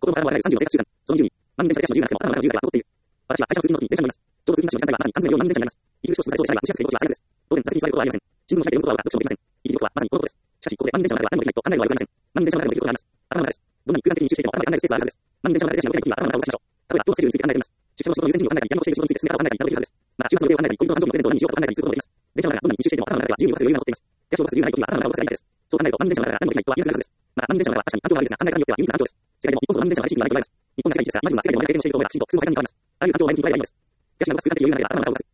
から我々36生活習慣、その10に、万人電車で自由なくても、頭の中の自由だけは残っている。私は会社の通勤の時に電車に乗ります。ちょうど通勤ラッシュの時間帯はまさに安全なように万人電車になります。入り口と出口を通されるは、蒸し暑いことは最悪です。当然、座席に座ることはありません。新聞を開いて読むことは読書もできません。入り時刻はまさにこのことです。しかし、ここで万人電車の中では何もできないと考えるのはよくありません。万人電車の中でもできることがあります。頭の中です。どんなに空間的に密集していても頭に案内るスペースはあるはずです。万人電車の中で電車に乗っている時は頭の中を動かしましょう。例えば、どうスケジュールについて考えています。出社の仕事の優先順位を考えたり、やり残している仕事について進め方を考えたりなどできるはずです。また、週末の予定を考えたり、恋人の誕生日のプレゼントを何にしようかと考えたりすることもできます。電車の中がどんなに密集していても頭の中では自由に動かせる余裕が残っています。手足を動かす自由がない時は頭の中を動かせばいいだけです。そう考えると、万人電車の中が何もできない人は見なくなるはずです。また、万人電車の中は確かに環境が悪いですが、考え方によっては有意義な環境です。世界でも日本と万人電車の外地域にはないと言われます。日本が世界一ですが、まずは世界でも毎回経験をしていると思えば、きちんと普通の会話に変わります。あるいは環境を前に切り替えればいいのです。手足が動かす空間的余裕がなければ頭の中を動かす。